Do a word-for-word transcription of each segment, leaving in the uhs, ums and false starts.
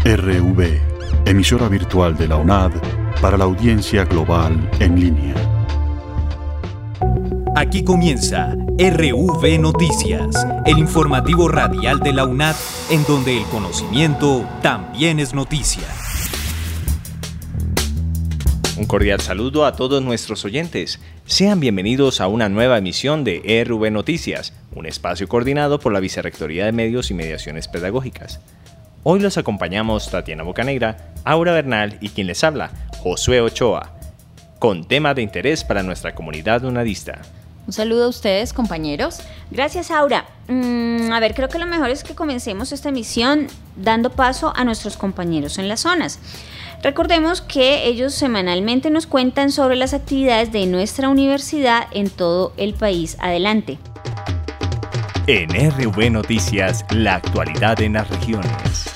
R V, emisora virtual de la UNAD para la audiencia global en línea. Aquí comienza R V Noticias, el informativo radial de la UNAD, en donde el conocimiento también es noticia. Un cordial saludo a todos nuestros oyentes. Sean bienvenidos a una nueva emisión de R V Noticias, un espacio coordinado por la Vicerrectoría de Medios y Mediaciones Pedagógicas. Hoy los acompañamos Tatiana Bocanegra, Aura Bernal y quien les habla, Josué Ochoa, con temas de interés para nuestra comunidad unadista. Un saludo a ustedes, compañeros. Gracias, Aura. Mm, a ver, creo que lo mejor es que comencemos esta emisión dando paso a nuestros compañeros en las zonas. Recordemos que ellos semanalmente nos cuentan sobre las actividades de nuestra universidad en todo el país. Adelante. En R V Noticias, la actualidad en las regiones.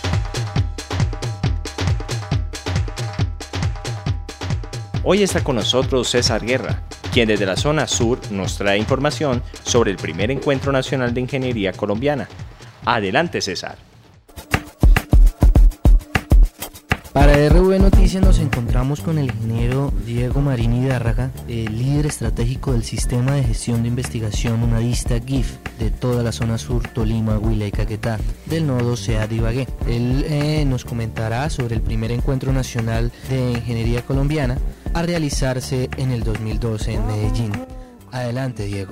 Hoy está con nosotros César Guerra, quien desde la zona sur nos trae información sobre el primer Encuentro Nacional de Ingeniería Colombiana. Adelante, César. Para R V Noticias nos encontramos con el ingeniero Diego Marín Hidárraga, el líder estratégico del Sistema de Gestión de Investigación Unadista G I F de toda la zona sur, Tolima, Huila y Caquetá, del nodo SEAD Ibagué. Él eh, nos comentará sobre el primer Encuentro Nacional de Ingeniería Colombiana a realizarse en el dos mil doce en Medellín. Adelante, Diego.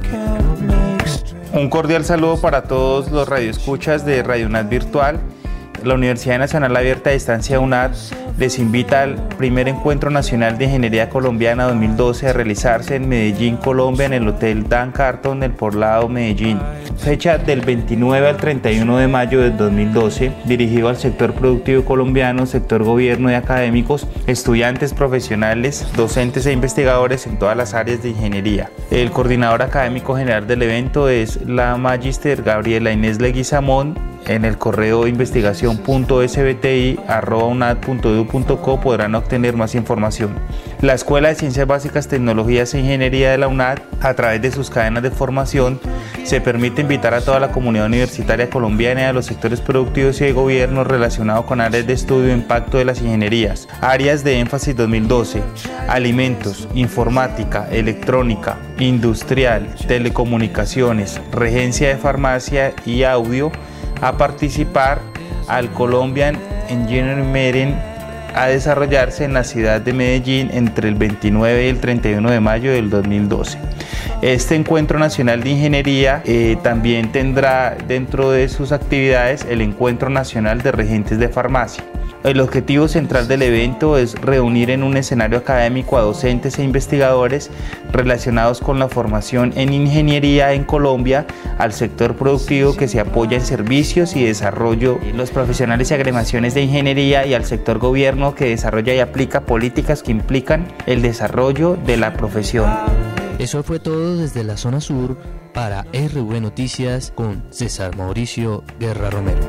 Un cordial saludo para todos los radioescuchas de Radio UNAD Virtual. La Universidad Nacional Abierta a Distancia UNAD les invita al primer Encuentro Nacional de Ingeniería Colombiana dos mil doce a realizarse en Medellín, Colombia, en el Hotel Dan Carton del Poblado, Medellín. Fecha del veintinueve al treinta y uno de mayo del dos mil doce, dirigido al sector productivo colombiano, sector gobierno y académicos, estudiantes, profesionales, docentes e investigadores en todas las áreas de ingeniería. El coordinador académico general del evento es la Magíster Gabriela Inés Leguizamón. En el correo investigación punto s b t i arroba unad punto e d u punto co podrán obtener más información. La Escuela de Ciencias Básicas, Tecnologías e Ingeniería de la UNAD, a través de sus cadenas de formación, se permite invitar a toda la comunidad universitaria colombiana y a los sectores productivos y de gobierno relacionados con áreas de estudio e impacto de las ingenierías. Áreas de énfasis dos mil doce: alimentos, informática, electrónica, industrial, telecomunicaciones, regencia de farmacia y audio. A participar al Colombian Engineering Meeting a desarrollarse en la ciudad de Medellín entre el veintinueve y el treinta y uno de mayo del dos mil doce. Este Encuentro Nacional de Ingeniería eh, también tendrá dentro de sus actividades el Encuentro Nacional de Regentes de Farmacia. El objetivo central del evento es reunir en un escenario académico a docentes e investigadores relacionados con la formación en ingeniería en Colombia, al sector productivo que se apoya en servicios y desarrollo, los profesionales y agremiaciones de ingeniería y al sector gobierno que desarrolla y aplica políticas que implican el desarrollo de la profesión. Eso fue todo desde la zona sur para R V Noticias con César Mauricio Guerra Romero.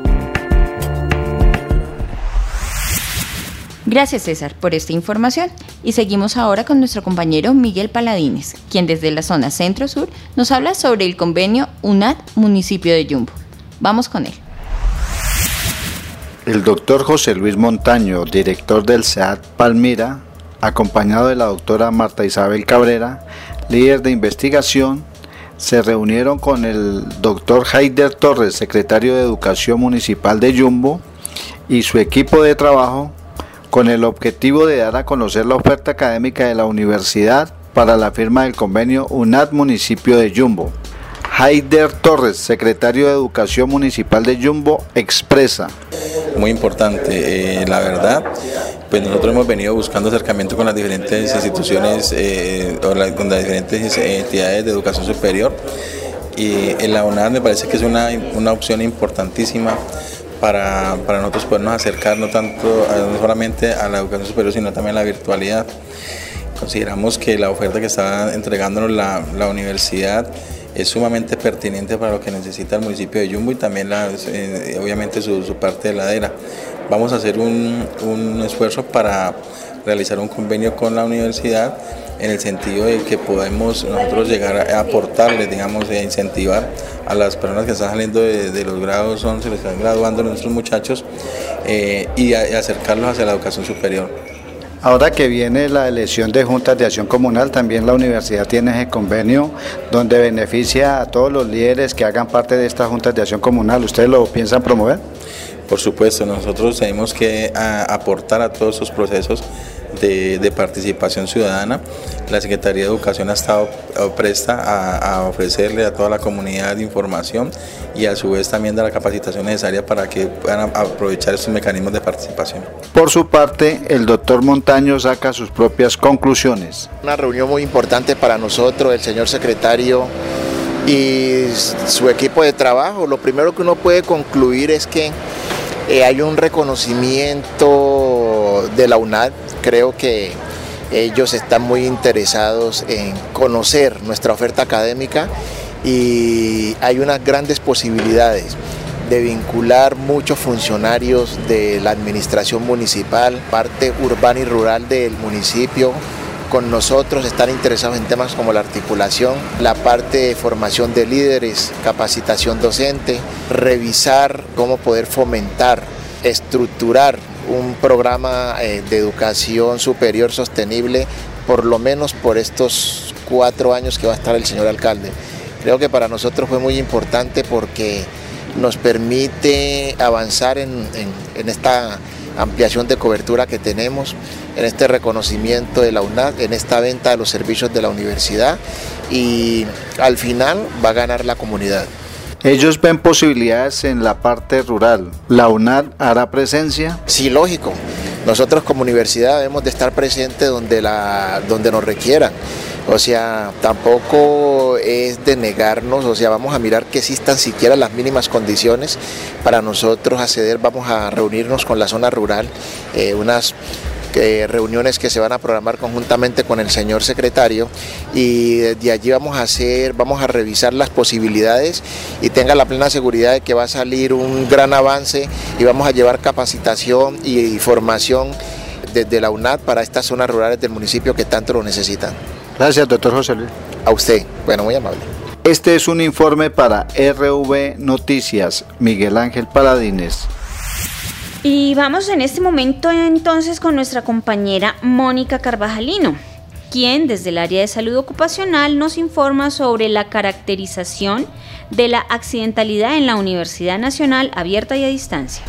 Gracias, César, por esta información. Y seguimos ahora con nuestro compañero Miguel Paladines, quien desde la zona centro-sur nos habla sobre el convenio UNAD Municipio de Yumbo. Vamos con él. El doctor José Luis Montaño, director del SEAD Palmira, acompañado de la doctora Marta Isabel Cabrera, líder de investigación, se reunieron con el doctor Heider Torres, secretario de Educación Municipal de Yumbo, y su equipo de trabajo, con el objetivo de dar a conocer la oferta académica de la universidad para la firma del convenio UNAD Municipio de Yumbo. Heider Torres, secretario de Educación Municipal de Yumbo, expresa. Muy importante, eh, la verdad, pues nosotros hemos venido buscando acercamiento con las diferentes instituciones, eh, o la, con las diferentes entidades de educación superior, y en la UNAD me parece que es una, una opción importantísima Para, para nosotros podernos acercar no tanto no solamente a la educación superior, sino también a la virtualidad. Consideramos que la oferta que está entregándonos la, la universidad es sumamente pertinente para lo que necesita el municipio de Yumbo y también la, eh, obviamente su, su parte de ladera. Vamos a hacer un, un esfuerzo para realizar un convenio con la universidad en el sentido de que podemos nosotros llegar a aportarles, digamos, a incentivar a las personas que están saliendo de, de los grados once, les están graduando nuestros muchachos eh, y, a, y acercarlos hacia la educación superior. Ahora que viene la elección de juntas de acción comunal, también la universidad tiene ese convenio donde beneficia a todos los líderes que hagan parte de estas juntas de acción comunal. ¿Ustedes lo piensan promover? Por supuesto, nosotros tenemos que a, aportar a todos esos procesos de, de participación ciudadana. La Secretaría de Educación ha estado presta a, a ofrecerle a toda la comunidad información y a su vez también da la capacitación necesaria para que puedan aprovechar estos mecanismos de participación. Por su parte, el doctor Montaño saca sus propias conclusiones. Una reunión muy importante para nosotros, el señor secretario y su equipo de trabajo. Lo primero que uno puede concluir es que eh, hay un reconocimiento de la UNAD. Creo que ellos están muy interesados en conocer nuestra oferta académica y hay unas grandes posibilidades de vincular muchos funcionarios de la administración municipal, parte urbana y rural del municipio, con nosotros. Están interesados en temas como la articulación, la parte de formación de líderes, capacitación docente, revisar cómo poder fomentar, estructurar un programa eh, de educación superior sostenible, por lo menos por estos cuatro años que va a estar el señor alcalde. Creo que para nosotros fue muy importante porque nos permite avanzar en, en, en esta ampliación de cobertura que tenemos, en este reconocimiento de la UNAD, en esta venta de los servicios de la universidad, y al final va a ganar la comunidad. Ellos ven posibilidades en la parte rural. ¿La UNAD hará presencia? Sí, lógico. Nosotros como universidad debemos de estar presentes donde, la, donde nos requieran. O sea, tampoco es de negarnos, o sea, vamos a mirar que existan siquiera las mínimas condiciones para nosotros acceder. Vamos a reunirnos con la zona rural, eh, unas eh, reuniones que se van a programar conjuntamente con el señor secretario, y desde allí vamos a hacer, vamos a revisar las posibilidades y tenga la plena seguridad de que va a salir un gran avance y vamos a llevar capacitación y formación desde la UNAD para estas zonas rurales del municipio que tanto lo necesitan. Gracias, doctor José Luis. A usted, bueno, muy amable. Este es un informe para R V Noticias, Miguel Ángel Paladines. Y vamos en este momento entonces con nuestra compañera Mónica Carvajalino, quien desde el área de salud ocupacional nos informa sobre la caracterización de la accidentalidad en la Universidad Nacional Abierta y a Distancia.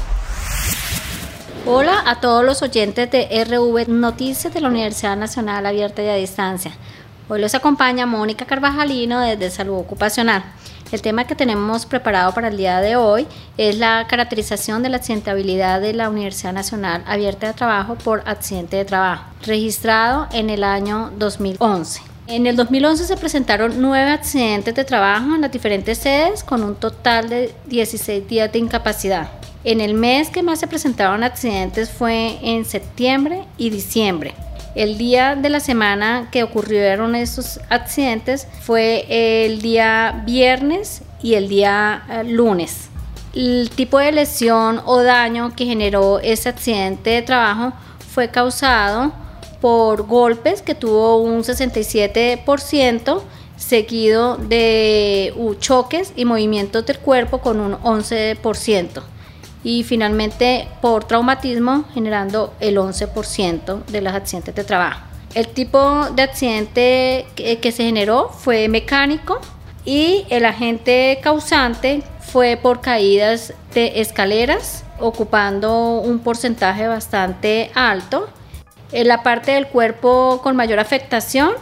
Hola a todos los oyentes de R V Noticias de la Universidad Nacional Abierta y a Distancia. Hoy los acompaña Mónica Carvajalino desde Salud Ocupacional. El tema que tenemos preparado para el día de hoy es la caracterización de la accidentabilidad de la Universidad Nacional Abierta de Trabajo por accidente de trabajo, registrado en el año dos mil once. En el dos mil once se presentaron nueve accidentes de trabajo en las diferentes sedes con un total de dieciséis días de incapacidad. En el mes que más se presentaron accidentes fue en septiembre y diciembre. El día de la semana que ocurrieron estos accidentes fue el día viernes y el día eh, lunes. El tipo de lesión o daño que generó ese accidente de trabajo fue causado por golpes, que tuvo un sesenta y siete por ciento, seguido de uh, choques y movimientos del cuerpo con un once por ciento. Y finalmente por traumatismo, generando el once por ciento de los accidentes de trabajo. El tipo de accidente que, que se generó fue mecánico y el agente causante fue por caídas de escaleras, ocupando un porcentaje bastante alto. En la parte del cuerpo con mayor afectación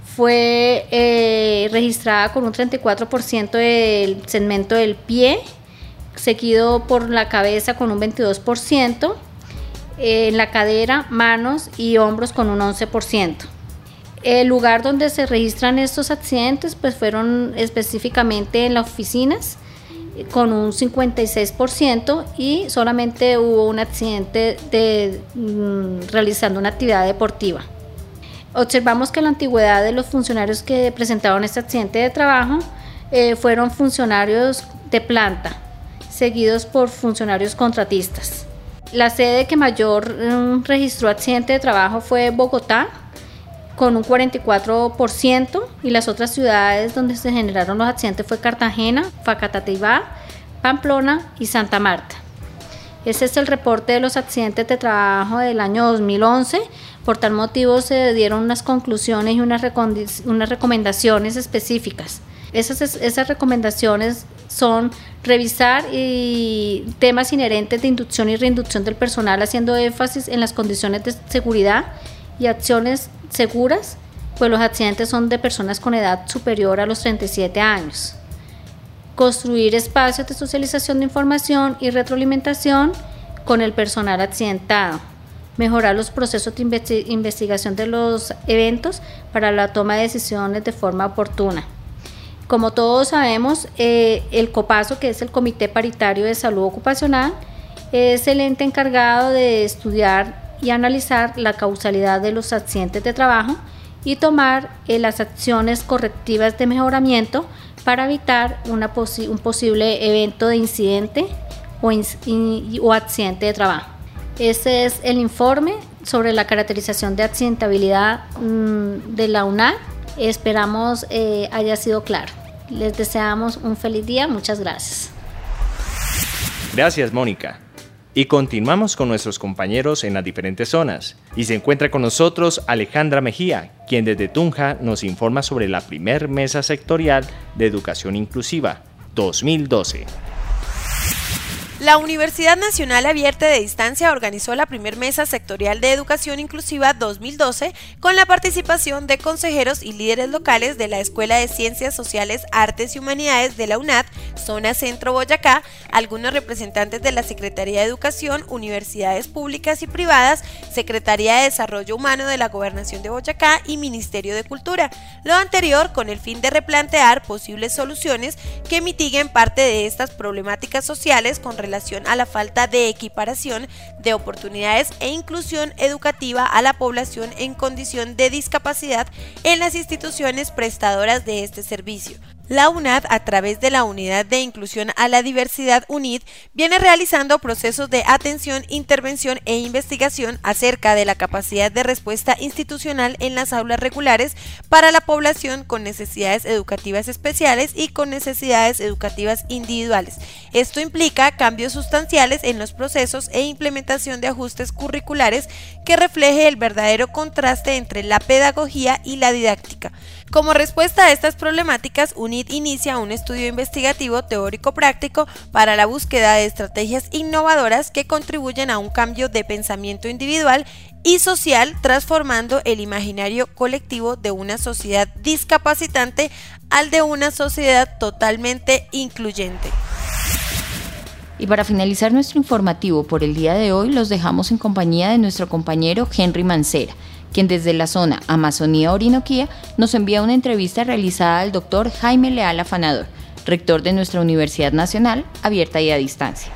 fue eh, registrada con un treinta y cuatro por ciento del segmento del pie, seguido por la cabeza con un veintidós por ciento, en la cadera, manos y hombros con un once por ciento. El lugar donde se registran estos accidentes pues fueron específicamente en las oficinas, con un cincuenta y seis por ciento, y solamente hubo un accidente de, mm, realizando una actividad deportiva. Observamos que la antigüedad de los funcionarios que presentaron este accidente de trabajo eh, fueron funcionarios de planta, seguidos por funcionarios contratistas. La sede que mayor um, registró accidente de trabajo fue Bogotá, con un cuarenta y cuatro por ciento, y las otras ciudades donde se generaron los accidentes fue Cartagena, Facatativá, Pamplona y Santa Marta. Ese es el reporte de los accidentes de trabajo del año dos mil once. Por tal motivo se dieron unas conclusiones y unas, unas recomendaciones específicas. Esas, esas recomendaciones son revisar y temas inherentes de inducción y reinducción del personal, haciendo énfasis en las condiciones de seguridad y acciones seguras, pues los accidentes son de personas con edad superior a los treinta y siete años. Construir espacios de socialización de información y retroalimentación con el personal accidentado. Mejorar los procesos de investi- investigación de los eventos para la toma de decisiones de forma oportuna. Como todos sabemos, eh, el COPASO, que es el Comité Paritario de Salud Ocupacional, es el ente encargado de estudiar y analizar la causalidad de los accidentes de trabajo y tomar eh, las acciones correctivas de mejoramiento para evitar una posi- un posible evento de incidente o, in- in- o accidente de trabajo. Ese es el informe sobre la caracterización de accidentabilidad mmm, de la UNAD. Esperamos eh, haya sido claro. Les deseamos un feliz día. Muchas gracias. Gracias, Mónica. Y continuamos con nuestros compañeros en las diferentes zonas. Y se encuentra con nosotros Alejandra Mejía, quien desde Tunja nos informa sobre la primer mesa sectorial de educación inclusiva dos mil doce. La Universidad Nacional Abierta de Distancia organizó la primer mesa sectorial de educación inclusiva dos mil doce con la participación de consejeros y líderes locales de la Escuela de Ciencias Sociales, Artes y Humanidades de la UNAD, Zona Centro Boyacá, algunos representantes de la Secretaría de Educación, universidades públicas y privadas, Secretaría de Desarrollo Humano de la Gobernación de Boyacá y Ministerio de Cultura. Lo anterior con el fin de replantear posibles soluciones que mitiguen parte de estas problemáticas sociales con relación relación a la falta de equiparación de oportunidades e inclusión educativa a la población en condición de discapacidad en las instituciones prestadoras de este servicio. La UNAD, a través de la Unidad de Inclusión a la Diversidad UNID, viene realizando procesos de atención, intervención e investigación acerca de la capacidad de respuesta institucional en las aulas regulares para la población con necesidades educativas especiales y con necesidades educativas individuales. Esto implica cambios sustanciales en los procesos e implementación de ajustes curriculares que refleje el verdadero contraste entre la pedagogía y la didáctica. Como respuesta a estas problemáticas, UNID inicia un estudio investigativo teórico-práctico para la búsqueda de estrategias innovadoras que contribuyen a un cambio de pensamiento individual y social, transformando el imaginario colectivo de una sociedad discapacitante al de una sociedad totalmente incluyente. Y para finalizar nuestro informativo por el día de hoy, los dejamos en compañía de nuestro compañero Henry Mancera, quien desde la zona Amazonía-Orinoquía nos envía una entrevista realizada al doctor Jaime Leal Afanador, rector de nuestra Universidad Nacional Abierta y a Distancia.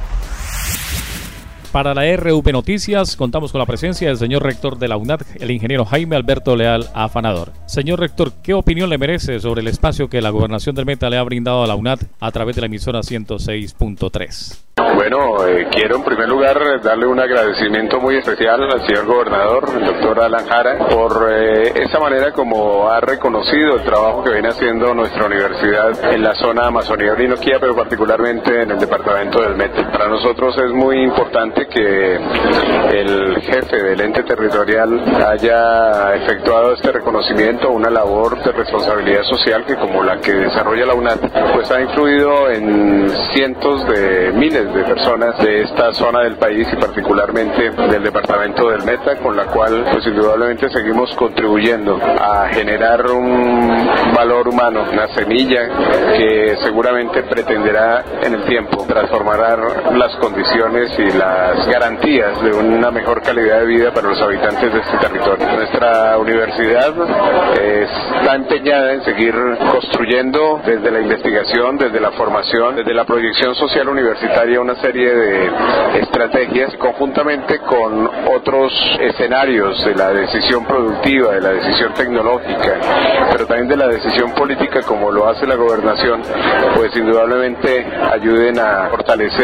Para la R V Noticias contamos con la presencia del señor rector de la UNAD, el ingeniero Jaime Alberto Leal Afanador. Señor rector, ¿qué opinión le merece sobre el espacio que la Gobernación del Meta le ha brindado a la UNAD a través de la emisora ciento seis punto tres? Bueno, eh, quiero en primer lugar darle un agradecimiento muy especial al señor gobernador, el doctor Alan Jara, por eh, esa manera como ha reconocido el trabajo que viene haciendo nuestra universidad en la zona Amazonía-Orinoquía, pero particularmente en el departamento del Meta. Para nosotros es muy importante que el jefe del ente territorial haya efectuado este reconocimiento, una labor de responsabilidad social que, como la que desarrolla la UNAD, pues ha influido en cientos de miles de personas de esta zona del país y particularmente del departamento del Meta, con la cual pues indudablemente seguimos contribuyendo a generar un valor humano, una semilla que seguramente pretenderá en el tiempo transformar las condiciones y las garantías de una mejor calidad de vida para los habitantes de este territorio. Nuestra universidad está empeñada en seguir construyendo desde la investigación, desde la formación, desde la proyección social universitaria una serie de estrategias conjuntamente con otros escenarios de la decisión productiva, de la decisión tecnológica, pero también de la decisión política como lo hace la gobernación, pues indudablemente ayuden a fortalecer esa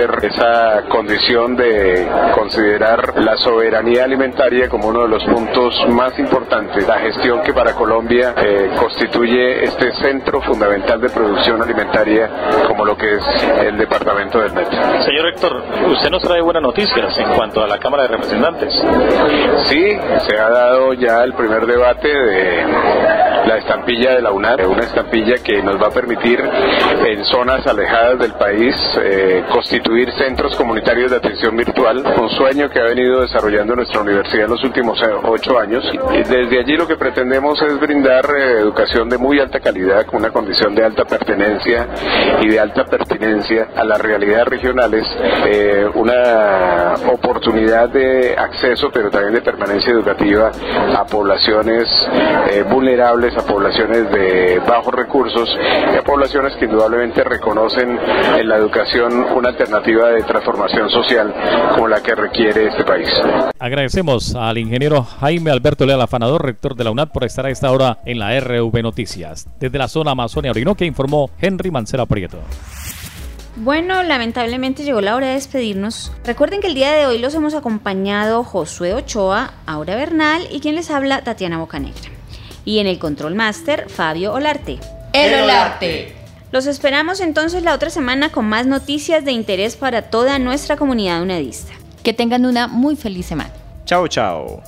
esta condición de considerar la soberanía alimentaria como uno de los puntos más importantes, la gestión que para Colombia eh, constituye este centro fundamental de producción alimentaria como lo que es el departamento del Meta. Señor Héctor, usted nos trae buenas noticias en cuanto a la Cámara de Representantes. Sí, se ha dado ya el primer debate de la estampilla de la UNAD, una estampilla que nos va a permitir en zonas alejadas del país eh, constituir centros comunitarios de atención virtual, un sueño que ha venido desarrollando nuestra universidad en los últimos ocho años. Y desde allí lo que pretendemos es brindar eh, educación de muy alta calidad, con una condición de alta pertenencia y de alta pertinencia a las realidades regionales, eh, una oportunidad de acceso, pero también de permanencia educativa a poblaciones eh, vulnerables, a poblaciones de bajos recursos y a poblaciones que indudablemente reconocen en la educación una alternativa de transformación social como la que requiere este país. Agradecemos al ingeniero Jaime Alberto Leal Afanador, rector de la UNAD, por estar a esta hora en la R V Noticias. Desde la zona Amazonia Orinoquia informó Henry Mancera Prieto. Bueno, lamentablemente llegó la hora de despedirnos. Recuerden que el día de hoy los hemos acompañado Josué Ochoa, Aura Bernal y quien les habla, Tatiana Bocanegra. Y en el Control Master, Fabio Olarte. El Olarte. Los esperamos entonces la otra semana con más noticias de interés para toda nuestra comunidad unadista. Que tengan una muy feliz semana. Chao, chao.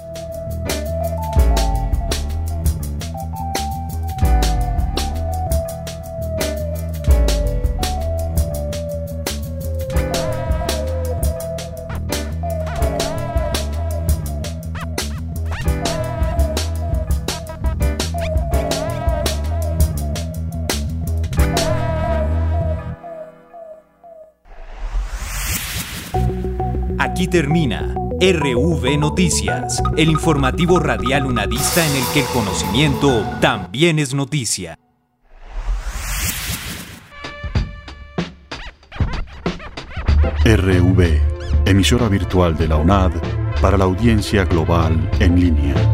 Aquí termina R V Noticias, el informativo radial unadista en el que el conocimiento también es noticia. R V, emisora virtual de la UNAD para la audiencia global en línea.